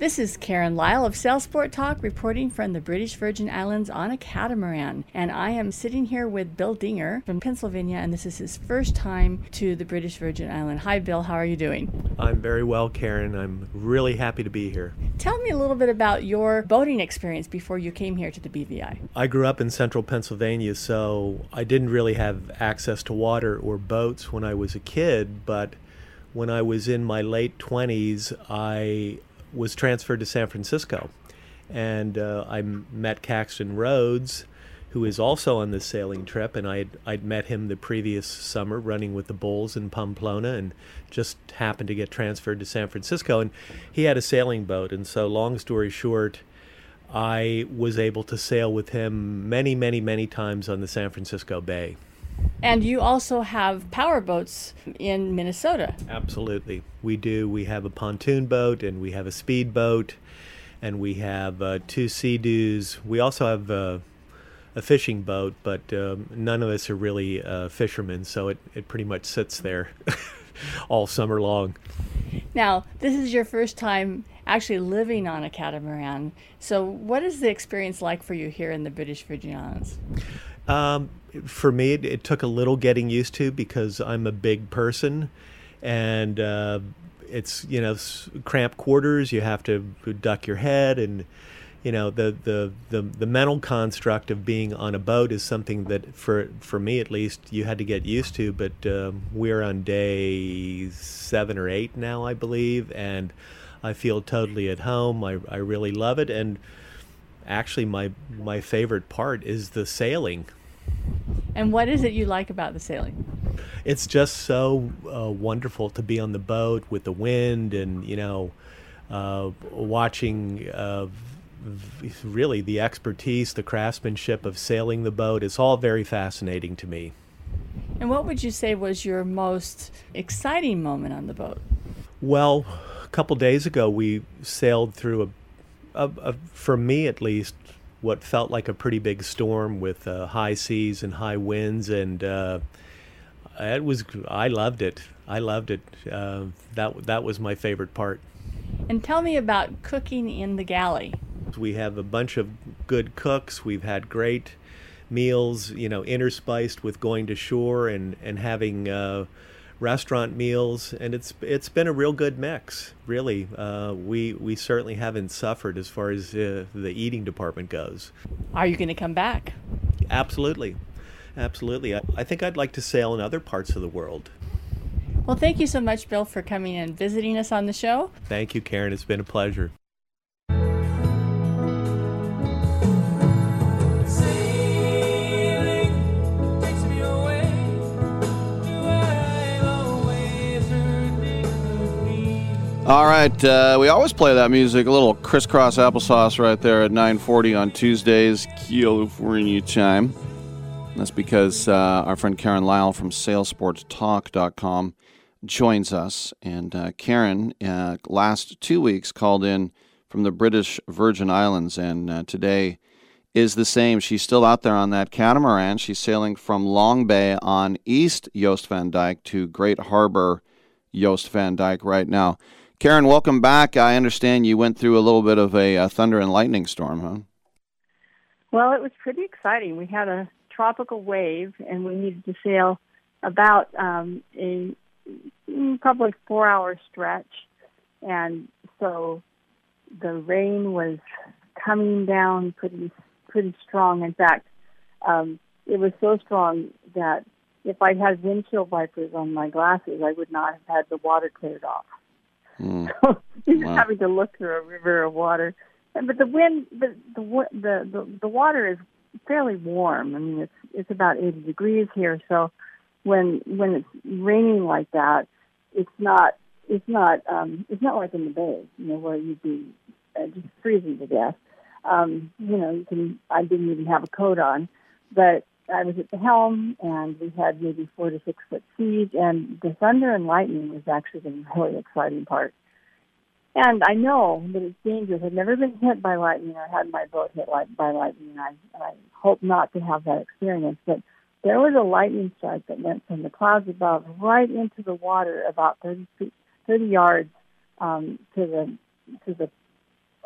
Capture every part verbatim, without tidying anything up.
This is Karen Lyle of Sailsport Talk reporting from the British Virgin Islands on a catamaran. And I am sitting here with Bill Dinger from Pennsylvania, and this is his first time to the British Virgin Island. Hi, Bill. How are you doing? I'm very well, Karen. I'm really happy to be here. Tell me a little bit about your boating experience before you came here to the B V I. I grew up in central Pennsylvania, so I didn't really have access to water or boats when I was a kid, but when I was in my late twenties, I was transferred to San Francisco, and uh, I met Caxton Rhodes, who is also on this sailing trip, and I'd, I'd met him the previous summer running with the Bulls in Pamplona, and just happened to get transferred to San Francisco, and he had a sailing boat, and so long story short, I was able to sail with him many, many, many times on the San Francisco Bay. And you also have power boats in Minnesota. Absolutely. We do. We have a pontoon boat, and we have a speed boat, and we have uh, two Sea-Doos. We also have uh, a fishing boat, but um, none of us are really uh, fishermen, so it, it pretty much sits there all summer long. Now, this is your first time actually living on a catamaran. So what is the experience like for you here in the British Virgin Islands? Um, for me, it, it took a little getting used to because I'm a big person, and uh, it's, you know, cramped quarters. You have to duck your head, and, you know, the, the, the, the mental construct of being on a boat is something that, for for me at least, you had to get used to. But um, we're on day seven or eight now, I believe, and I feel totally at home. I, I really love it, and actually, my my favorite part is the sailing. And what is it you like about the sailing? It's just so uh, wonderful to be on the boat with the wind, and, you know, uh, watching uh, v- really the expertise, the craftsmanship of sailing the boat. It's all very fascinating to me. And what would you say was your most exciting moment on the boat? Well, a couple days ago, we sailed through a Uh, uh, for me at least, what felt like a pretty big storm with uh, high seas and high winds, and uh, it was. I loved it. I loved it. Uh, that that was my favorite part. And tell me about cooking in the galley. We have a bunch of good cooks. We've had great meals, you know, interspiced with going to shore and and having Uh, restaurant meals, and it's it's been a real good mix, really. Uh, we we certainly haven't suffered as far as uh, the eating department goes. Are you going to come back? Absolutely, absolutely. I, I think I'd like to sail in other parts of the world. Well, thank you so much, Bill, for coming and visiting us on the show. Thank you, Karen. It's been a pleasure. All right, uh, we always play that music, a little crisscross applesauce right there at nine forty on Tuesdays, California time. That's because uh, our friend Karen Lyle from sailsport talk dot com joins us. And uh, Karen, uh, last two weeks, called in from the British Virgin Islands, and uh, today is the same. She's still out there on that catamaran. She's sailing from Long Bay on East Joost Van Dyke to Great Harbor Joost Van Dyke right now. Karen, welcome back. I understand you went through a little bit of a, a thunder and lightning storm, huh? Well, it was pretty exciting. We had a tropical wave, and we needed to sail about um, a probably four-hour stretch. And so the rain was coming down pretty pretty strong. In fact, um, it was so strong that if I had windshield wipers on my glasses, I would not have had the water cleared off. Mm. So you're Wow. having to look through a river of water. And, but the wind, the, the the the the water is fairly warm. I mean, it's it's about eighty degrees here. So when when it's raining like that, it's not it's not um, it's not like in the bay, you know, where you'd be uh, just freezing to death. Um, you know, you can. I didn't even have a coat on, but I was at the helm, and we had maybe four to six foot seas, and the thunder and lightning was actually the really exciting part. And I know that it's dangerous. I've never been hit by lightning or had my boat hit light, by lightning, and I, and I hope not to have that experience. But there was a lightning strike that went from the clouds above right into the water about thirty feet, thirty yards um, to the to the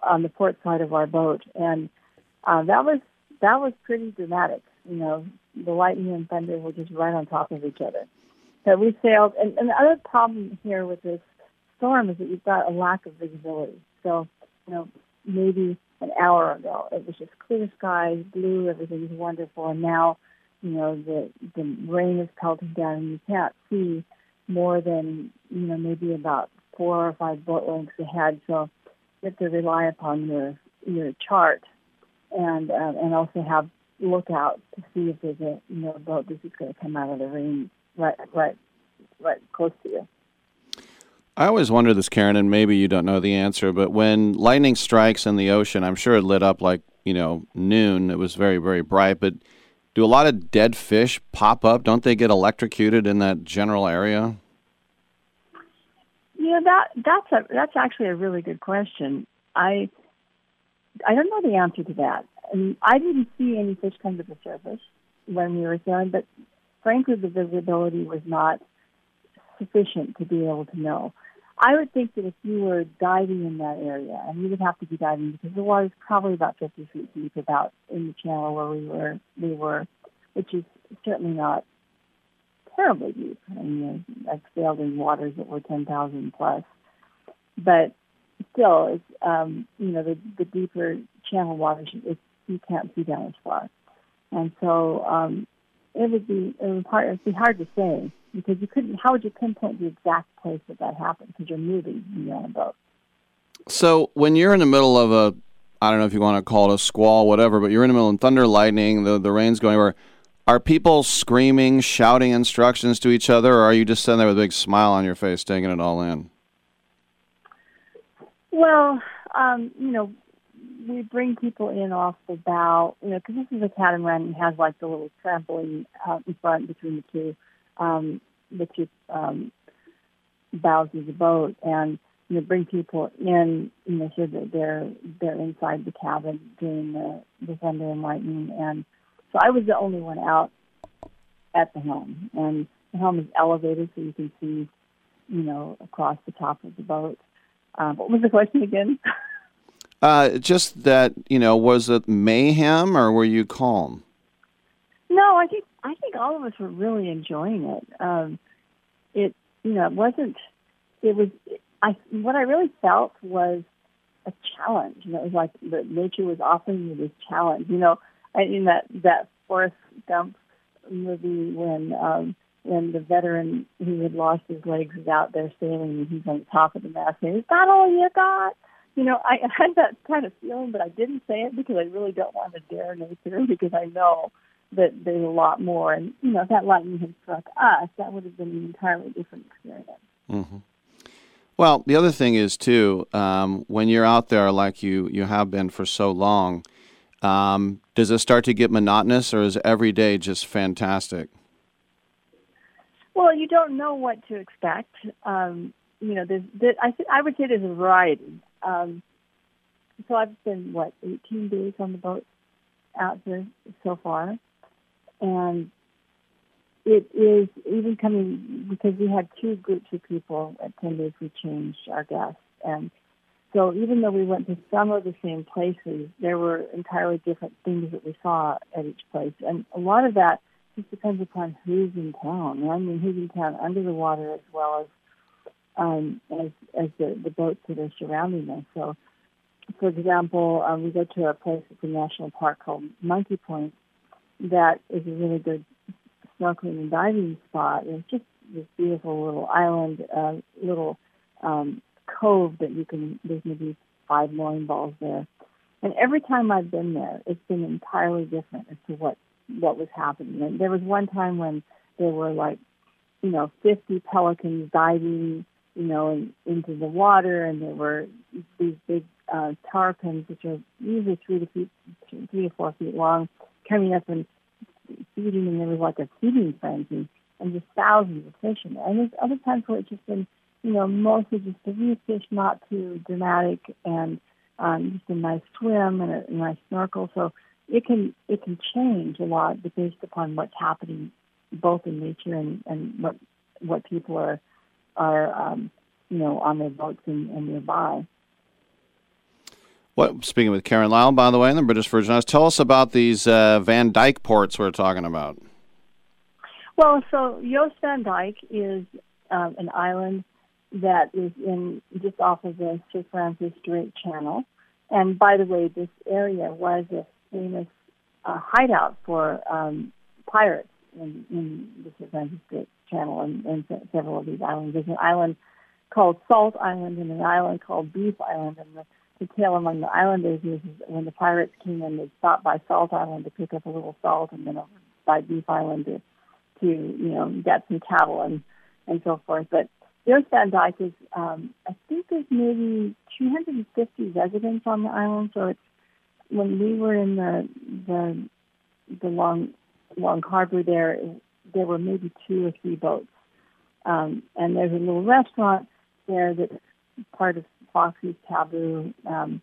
on the port side of our boat, and uh, that was that was pretty dramatic. You know, the lightning and thunder were just right on top of each other. So we sailed, and, and the other problem here with this storm is that you've got a lack of visibility. So, you know, maybe an hour ago it was just clear skies, blue, everything was wonderful, and now, you know, the the rain is pelting down, and you can't see more than, you know, maybe about four or five boat lengths ahead. So you have to rely upon your your chart, and uh, and also have lookout to see if there's a, you know, a boat that's just going to come out of the rain right right right close to you. I always wonder this, Karen, and maybe you don't know the answer, but when lightning strikes in the ocean, I'm sure it lit up like, you know, noon. It was very, very bright, but do a lot of dead fish pop up? Don't they get electrocuted in that general area? You know, that that's a that's actually a really good question. I I don't know the answer to that. I mean, I didn't see any fish come to the surface when we were sailing, but frankly, the visibility was not sufficient to be able to know. I would think that if you were diving in that area, and you would have to be diving because the water is probably about fifty feet deep, about in the channel where we were, we were, which is certainly not terribly deep. I mean, I've sailed in waters that were ten thousand plus, but still, it's um, you know, the, the deeper channel waters, it's, you can't see down as far, and so um, it would be it would, hard, it would be hard to say. Because you couldn't, how would you pinpoint the exact place that that happened? Because you're moving when you're on a boat. So when you're in the middle of a, I don't know if you want to call it a squall, whatever, but you're in the middle of thunder, lightning, the, the rain's going over. Are people screaming, shouting instructions to each other, or are you just sitting there with a big smile on your face, taking it all in? Well, um, you know, we bring people in off the bow, you know, because this is a catamaran and has like the little trampoline out in front between the two. Um, the two um, bows of the boat, and you know, bring people in, you know, so that they're they're inside the cabin during the, the thunder and lightning. And so I was the only one out at the helm, and the helm is elevated so you can see, you know, across the top of the boat. Um, what was the question again? uh, just that, you know, was it mayhem or were you calm? No, I think I think all of us were really enjoying it. Um, it, you know, it wasn't. It was. I what I really felt was a challenge. You know, it was like the nature was offering me this challenge. You know, I, in that that Forrest Gump movie when um, when the veteran who had lost his legs is out there sailing and he's on top of the mast saying, "Is that all you got?" You know, I had that kind of feeling, but I didn't say it because I really don't want to dare nature because I know that there's a lot more. And, you know, if that lightning had struck us, that would have been an entirely different experience. Mm-hmm. Well, the other thing is, too, um, when you're out there like you, you have been for so long, um, does it start to get monotonous, or is every day just fantastic? Well, you don't know what to expect. Um, you know, there's, there, I, th- I would say there's a variety. Um, so I've been, what, eighteen days on the boat out here so far. And it is even coming, because we had two groups of people at ten days, we changed our guests. And so even though we went to some of the same places, there were entirely different things that we saw at each place. And a lot of that just depends upon who's in town. I mean, who's in town under the water as well as um, as, as the, the boats that are surrounding us. So, for example, um, we go to a place at the national park called Monkey Point that is a really good snorkeling and diving spot. And it's just this beautiful little island, uh, little um, cove that you can, there's maybe five mooring balls there. And every time I've been there, it's been entirely different as to what, what was happening. And there was one time when there were like, you know, fifty pelicans diving, you know, in, into the water, and there were these big uh, tarpons, which are usually three to feet, three to four feet long, coming up and feeding, and there was like a feeding frenzy, and just thousands of fish in there. And there's other times where it's just been, you know, mostly just a few fish, not too dramatic, and um, just a nice swim and a, a nice snorkel. So it can it can change a lot based upon what's happening, both in nature and, and what what people are are um, you know, on their boats and, and nearby. What? Speaking with Karen Lyle, by the way, in the British Virgin Islands, tell us about these uh, Van Dyke ports we're talking about. Well, so Joost Van Dyke is um, an island that is in just off of the Sir Francis Drake Channel. And by the way, this area was a famous uh, hideout for um, pirates in, in the Sir Francis Drake Channel and, and several of these islands. There's an island called Salt Island and an island called Beef Island. And the, the tale among the islanders is when the pirates came in, they stopped by Salt Island to pick up a little salt, and then over by Beef Island to, to you know, get some cattle and, and so forth. But Joost Van Dyke is, um, I think there's maybe two hundred fifty residents on the island. So it's, when we were in the the, the Long Long Harbor there, there were maybe two or three boats. Um, and there's a little restaurant there that's part of Foxy's Taboo um,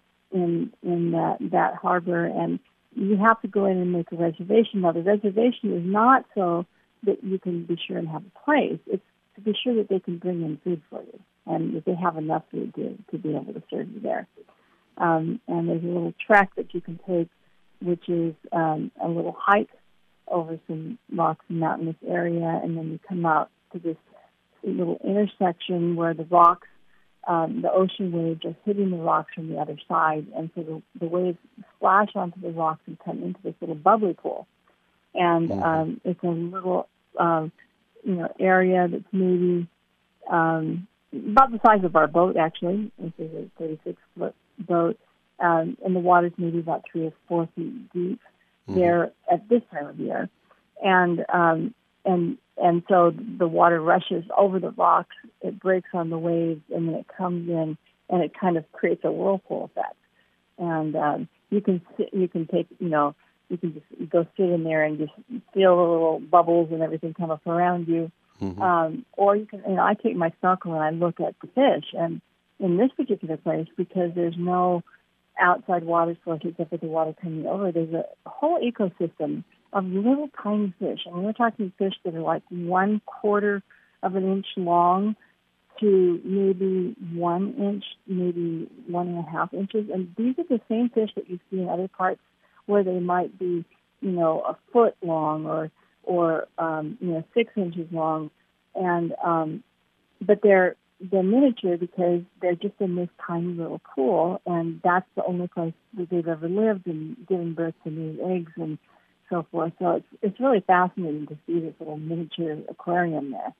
in in that, that harbor. And you have to go in and make a reservation. Now, the reservation is not so that you can be sure and have a place. It's to be sure that they can bring in food for you and that they have enough food to, to be able to serve you there. Um, and there's a little trek that you can take, which is um, a little hike over some rocks and mountainous area, and then you come out to this little intersection where the rocks, um, the ocean waves are hitting the rocks from the other side, and so the, the waves splash onto the rocks and come into this little bubbly pool. And um, it's a little, um, you know, area that's maybe um, about the size of our boat, actually. This is a thirty-six foot boat, um, and the water's maybe about three or four feet deep mm-hmm. there at this time of year. And um, and and so the water rushes over the rocks, it breaks on the waves, and then it comes in, and it kind of creates a whirlpool effect. And um, you can sit, you can take, you know, you can just go sit in there and just feel the little bubbles and everything come up around you. Mm-hmm. Um, or you can, you know, I take my snorkel and I look at the fish. And in this particular place, because there's no outside water source except for the water coming over, there's a whole ecosystem of little tiny fish. I mean, we're talking fish that are like one quarter of an inch long to maybe one inch, maybe one and a half inches. And these are the same fish that you see in other parts where they might be, you know, a foot long or, or um, you know, six inches long. And um, but they're they're miniature because they're just in this tiny little pool, and that's the only place that they've ever lived and given birth to new eggs and so forth. So it's it's really fascinating to see this little miniature aquarium there.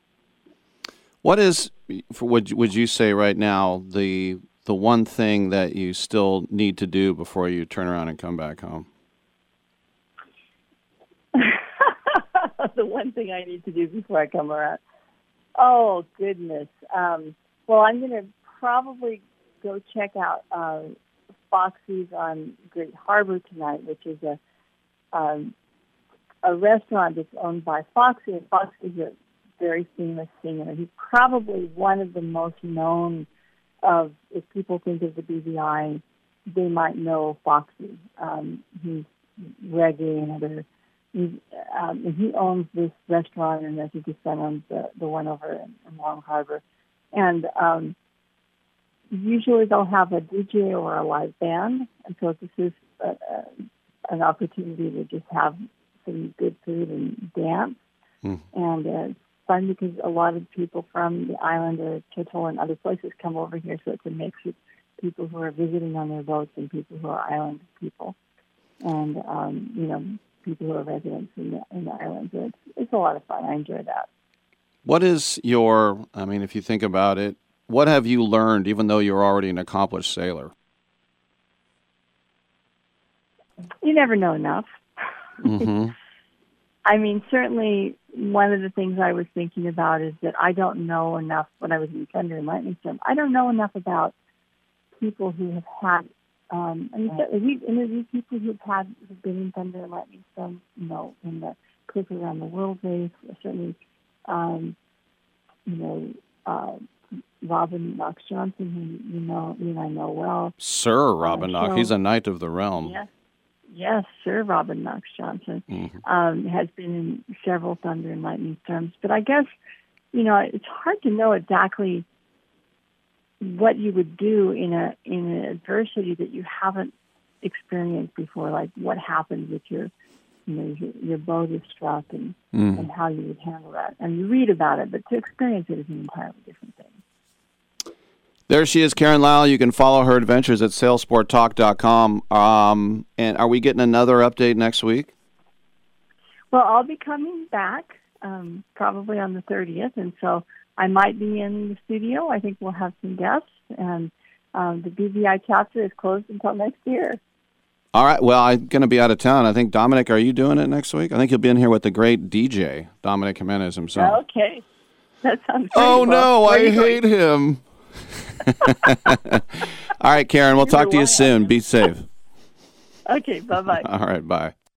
What is, would would you say right now, the the one thing that you still need to do before you turn around and come back home? The one thing I need to do before I come around. Oh, goodness. Um, well, I'm going to probably go check out uh, Foxy's on Great Harbor tonight, which is a um, a restaurant that's owned by Foxy. And Foxy's a very famous singer. He's probably one of the most known of, if people think of the B V I, they might know Foxy. Um, he's reggae and other. He, um, and he owns this restaurant, and I think his son owns the, the one over in, in Long Harbor. And um, usually they'll have a D J or a live band, and so this is a, a, an opportunity to just have some good food and dance. Mm. And uh, it's fun because a lot of people from the island or Tortola and other places come over here, so it's a mix of people who are visiting on their boats and people who are island people. And, um, you know, people who are residents in the, in the islands. It's, it's a lot of fun. I enjoy that. What is your, I mean, if you think about it, what have you learned, even though you're already an accomplished sailor? You never know enough. Mm-hmm. I mean, certainly one of the things I was thinking about is that I don't know enough, when I was in Thunder and Lightning Storm, I don't know enough about people who have had Um, I mean, we've interviewed people who've had who've been in Thunder and Lightning Storm, you know, in the Cliff Around the World race. Certainly, um, you know, uh, Robin Knox Johnson, who you know, you and I know well. Sir Robin uh, Knox, he's a knight of the realm. Yes, yes, Sir Robin Knox Johnson mm-hmm. um, has been in several Thunder and Lightning Storms. But I guess, you know, it's hard to know exactly what you would do in a in an adversity that you haven't experienced before, like what happens if your you know your, your boat is struck and Mm. and how you would handle that. And you read about it, but to experience it is an entirely different thing. There she is, Karen Lyle. You can follow her adventures at sailsport talk dot com. Um, and are we getting another update next week? Well, I'll be coming back um, probably on the thirtieth, and so I might be in the studio. I think we'll have some guests, and um, the B V I chapter is closed until next year. All right. Well, I'm going to be out of town. I think, Dominic, are you doing it next week? I think you'll be in here with the great D J, Dominic Jimenez himself. Okay. That sounds great. Oh, no, Well, I where are you hate going? him. All right, Karen, we'll talk to you soon. Be safe. Okay, bye-bye. All right, bye.